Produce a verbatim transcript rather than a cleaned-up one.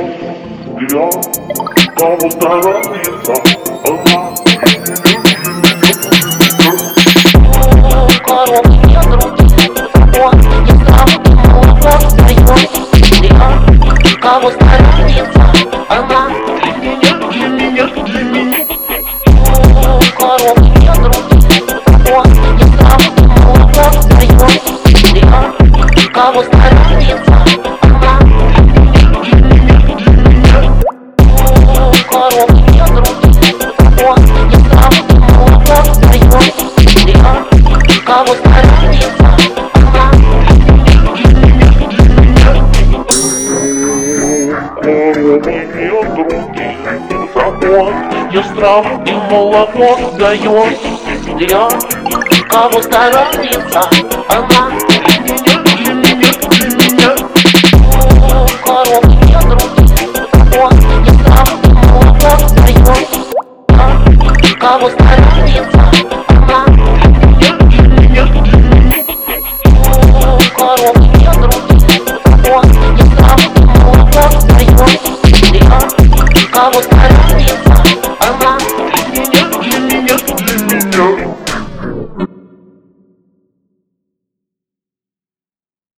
я кого старается, она. Кого мне другие, он не сравнил, он даёт. Я кого старается, она. Кого мне другие, он не сравнил, он даёт. Я кого старается, она. Кого мне другие, он не сравнил, он даёт. Я кого старается, она. Кого мне другие, закон, я страх и молоко дает. Для кого старается, она. Кого мне другие, он не сравнил, он даёт. Кого старается, она. Кого мне другие, он не сравнил, он даёт. Для кого старается,